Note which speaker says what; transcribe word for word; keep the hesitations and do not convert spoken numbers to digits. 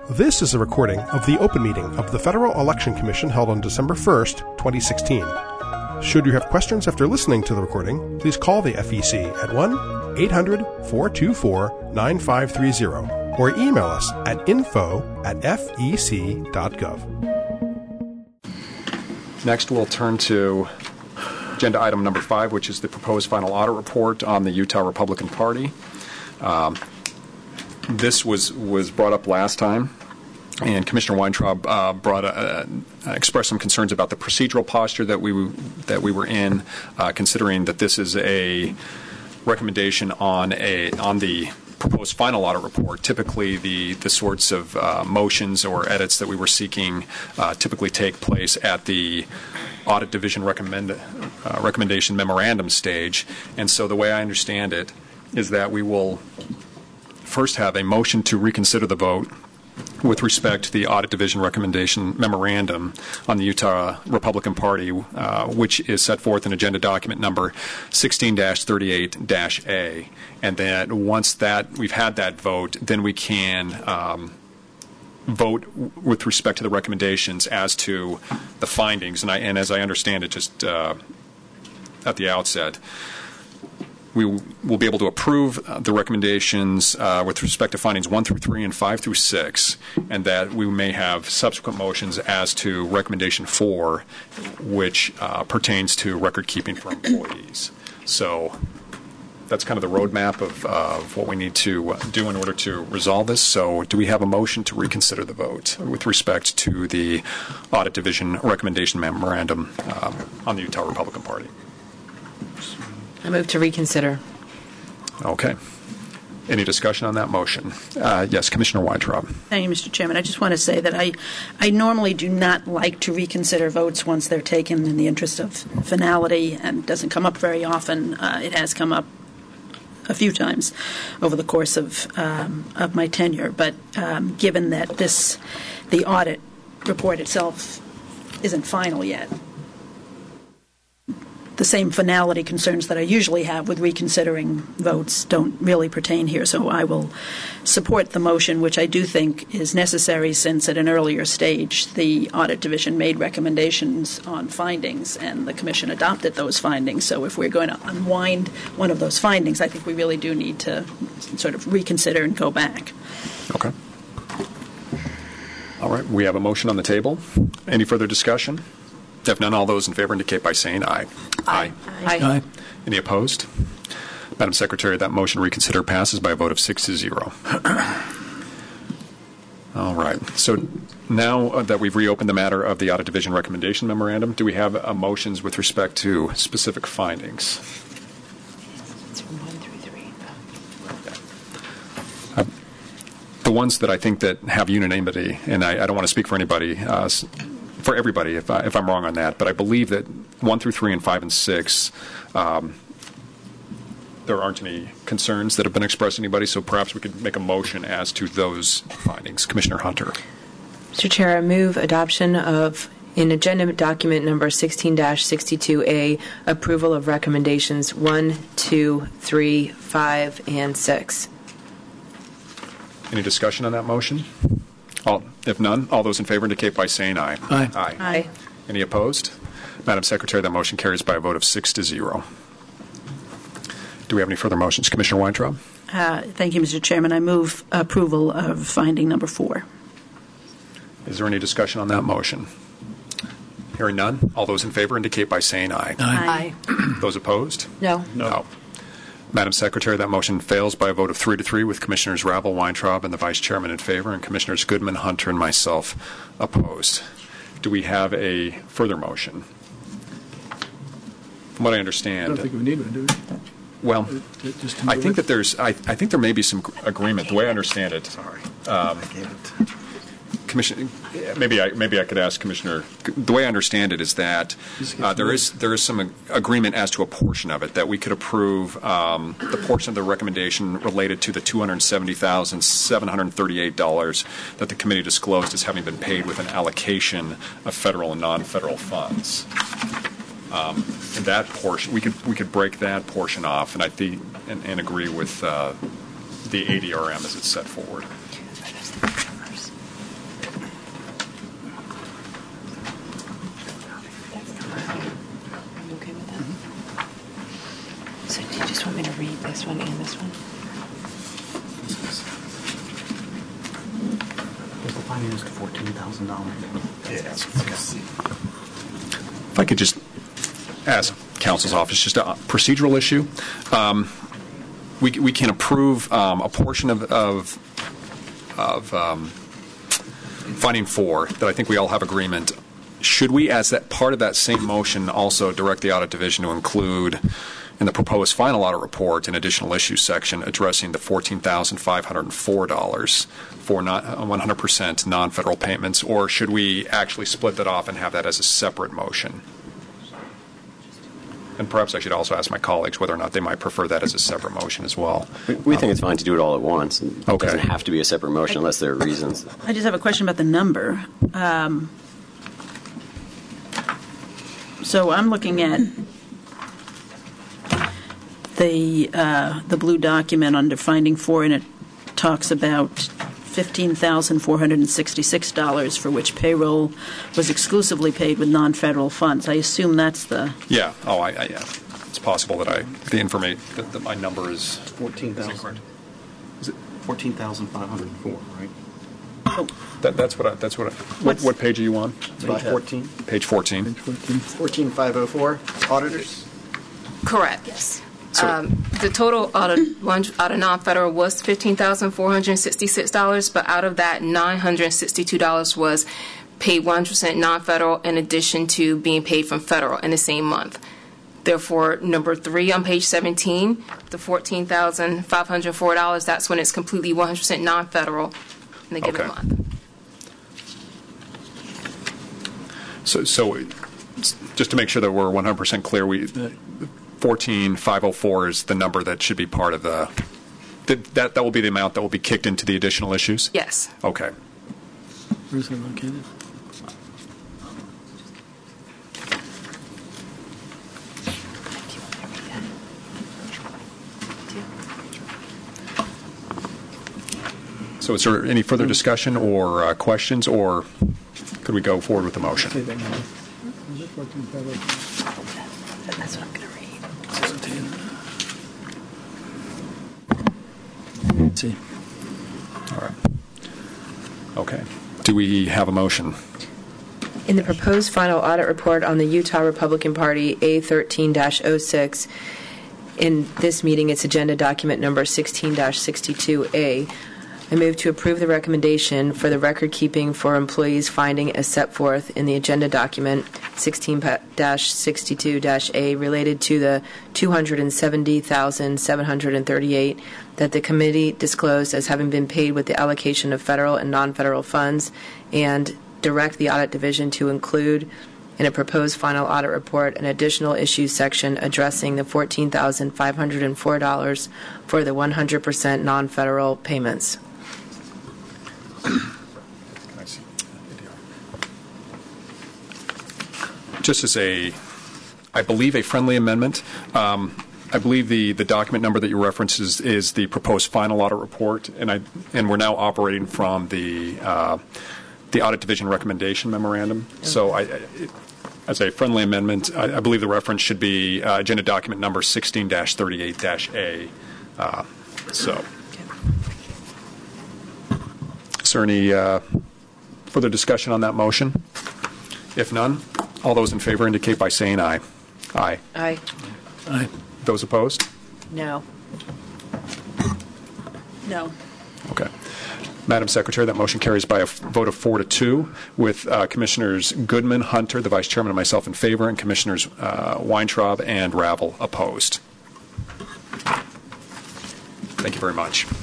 Speaker 1: This is a recording of the open meeting of the Federal Election Commission held on December first, twenty sixteen. Should you have questions after listening to the recording, please call the F E C at one eight hundred, four two four, nine five three zero or email us at info at f e c dot gov.
Speaker 2: Next, we'll turn to agenda item number five, which is the proposed final audit report on the Utah Republican Party. Um, this was, was brought up last time, and Commissioner Weintraub uh, brought a, uh, expressed some concerns about the procedural posture that we that we were in, uh, considering that this is a recommendation on a on the proposed final audit report. Typically, the the sorts of uh, motions or edits that we were seeking uh, typically take place at the audit division recommend uh, recommendation memorandum stage, and so the way I understand it is that we will first have a motion to reconsider the vote with respect to the Audit Division Recommendation Memorandum on the Utah Republican Party, uh, which is set forth in Agenda Document Number sixteen dash thirty-eight dash A. And then once that we've had that vote, then we can um, vote w- with respect to the recommendations as to the findings. And, I, and as I understand it, just uh, at the outset, we will be able to approve uh, the recommendations uh, with respect to findings one through three and five through six, and that we may have subsequent motions as to recommendation four, which uh, pertains to record keeping for employees. So that's kind of the roadmap of, uh, of what we need to do in order to resolve this. So do we have a motion to reconsider the vote with respect to the Audit Division Recommendation Memorandum um, on the Utah Republican Party?
Speaker 3: I move to reconsider.
Speaker 2: Okay. Any discussion on that motion? Uh, yes, Commissioner Weintraub.
Speaker 4: Thank you, Mister Chairman. I just want to say that I, I normally do not like to reconsider votes once they're taken in the interest of finality, and it doesn't come up very often. Uh, it has come up a few times over the course of um, of my tenure, but um, given that this, the audit report itself isn't final yet, the same finality concerns that I usually have with reconsidering votes don't really pertain here. So I will support the motion, which I do think is necessary since at an earlier stage the Audit Division made recommendations on findings and the Commission adopted those findings. So if we're going to unwind one of those findings, I think we really do need to sort of reconsider and go back.
Speaker 2: Okay. All right. We have a motion on the table. Any further discussion? If none, all those in favor indicate by saying aye.
Speaker 3: Aye.
Speaker 4: Aye.
Speaker 3: Aye.
Speaker 2: Any opposed? Madam Secretary, that motion to reconsider passes by a vote of six to zero. All right. So now that we've reopened the matter of the Audit Division Recommendation Memorandum, do we have uh, motions with respect to specific findings?
Speaker 3: It's from one through three.
Speaker 2: Uh, the ones that I think that have unanimity, and I, I don't want to speak for anybody, uh, for everybody, if, I, if I'm wrong on that, but I believe that one through three and five and six, um, there aren't any concerns that have been expressed to anybody, so perhaps we could make a motion as to those findings. Commissioner Hunter.
Speaker 3: Mister Chair, I move adoption of, in Agenda Document Number sixteen dash sixty-two A, approval of recommendations one, two, three, five, and six.
Speaker 2: Any discussion on that motion? All, if none, all those in favor indicate by saying aye.
Speaker 5: Aye.
Speaker 2: Aye.
Speaker 3: Aye.
Speaker 2: Any opposed? Madam Secretary, that motion carries by a vote of six to zero. Do we have any further motions? Commissioner Weintraub?
Speaker 4: Uh, thank you, Mister Chairman. I move approval of finding number four.
Speaker 2: Is there any discussion on that motion? Hearing none, all those in favor indicate by saying aye.
Speaker 3: Aye.
Speaker 2: Those opposed?
Speaker 3: No.
Speaker 2: No. Madam Secretary, that motion fails by a vote of three to three with Commissioners Ravel, Weintraub, and the Vice Chairman in favor, and Commissioners Goodman, Hunter, and myself opposed. Do we have a further motion? From what I understand,
Speaker 5: I don't think we need one, do we?
Speaker 2: well,
Speaker 5: It- it just
Speaker 2: I think that there's, I, I think there may be some agreement. The way I understand it, sorry, um, Commission, maybe I maybe I could ask Commissioner. The way I understand it is that uh, there is there is some agreement as to a portion of it that we could approve um, the portion of the recommendation related to the two hundred seventy thousand seven hundred thirty-eight dollars that the committee disclosed as having been paid with an allocation of federal and non-federal funds. Um, and that portion, we could we could break that portion off, and I think and, and agree with uh, the A D R M as it's set forward.
Speaker 3: This one and this one.
Speaker 6: Was the finance to fourteen thousand dollars?
Speaker 2: Yes. If I could just ask Council's office, just a procedural issue. Um, we we can approve um, a portion of of, of um, finding four that I think we all have agreement. Should we, as that part of that same motion, also direct the audit division to include in the proposed final audit report an additional issues section addressing the fourteen thousand five hundred four dollars for not one hundred percent non-federal payments, or should we actually split that off and have that as a separate motion? And perhaps I should also ask my colleagues whether or not they might prefer that as a separate motion as well.
Speaker 7: We, we um, think it's fine to do it all at once. It
Speaker 2: okay.
Speaker 7: doesn't have to be a separate motion unless there are reasons.
Speaker 4: I just have a question about the number. Um, so I'm looking at the uh, the blue document under finding four, and it talks about fifteen thousand four hundred sixty-six dollars for which payroll was exclusively paid with non-federal funds. I assume that's the...
Speaker 2: Yeah. Oh, I, I yeah. It's possible that I, the information, that, that my number is...
Speaker 6: fourteen thousand. Is it fourteen thousand five hundred four, right?
Speaker 4: Oh.
Speaker 2: That, that's what I, that's what I, what, what page are you on?
Speaker 6: Page fourteen.
Speaker 2: Page fourteen.
Speaker 5: Page fourteen.
Speaker 6: fourteen five oh four, auditors?
Speaker 8: Correct. Yes.
Speaker 2: So,
Speaker 8: um, the total out of, one, out of non-federal was fifteen thousand four hundred sixty-six dollars, but out of that, nine hundred sixty-two dollars was paid one hundred percent non-federal in addition to being paid from federal in the same month. Therefore, number three on page seventeen, the fourteen thousand five hundred four dollars, that's when it's completely one hundred percent non-federal in the given
Speaker 2: okay.
Speaker 8: month.
Speaker 2: So, so just to make sure that we're one hundred percent clear, we... fourteen thousand five hundred four is the number that should be part of the, that, that that will be the amount that will be kicked into the additional issues?
Speaker 8: Yes.
Speaker 2: Okay.
Speaker 5: Where's it located?
Speaker 2: So is there any further discussion or uh, questions, or could we go forward with the motion?
Speaker 5: Say that now. Is it fourteen five oh four?
Speaker 3: That's what I'm going to read.
Speaker 5: Let's see.
Speaker 2: All right. Okay. Do we have a motion?
Speaker 3: In the proposed final audit report on the Utah Republican Party A thirteen dash oh six, in this meeting, it's agenda document number sixteen dash sixty-two A, I move to approve the recommendation for the record keeping for employees finding as set forth in the agenda document sixteen dash sixty-two dash A related to the two hundred seventy thousand seven hundred thirty-eight that the committee disclosed as having been paid with the allocation of federal and non-federal funds, and direct the audit division to include in a proposed final audit report an additional issues section addressing the fourteen thousand five hundred four dollars for the one hundred percent non-federal payments.
Speaker 2: Just as a, I believe, a friendly amendment, um, I believe the, the document number that you referenced is, is the proposed final audit report, and I and we're now operating from the uh, the audit division recommendation memorandum. Okay. So, I, it, as a friendly amendment, I, I believe the reference should be uh, agenda document number sixteen dash thirty-eight dash A. Uh, so, is there any uh, further discussion on that motion? If none, all those in favor indicate by saying aye. Aye.
Speaker 3: Aye.
Speaker 5: Aye.
Speaker 2: Those opposed?
Speaker 3: No.
Speaker 4: No.
Speaker 2: Okay. Madam Secretary, that motion carries by a vote of four to two, with uh, Commissioners Goodman, Hunter, the Vice Chairman, and myself in favor, and Commissioners uh, Weintraub and Ravel opposed. Thank you very much.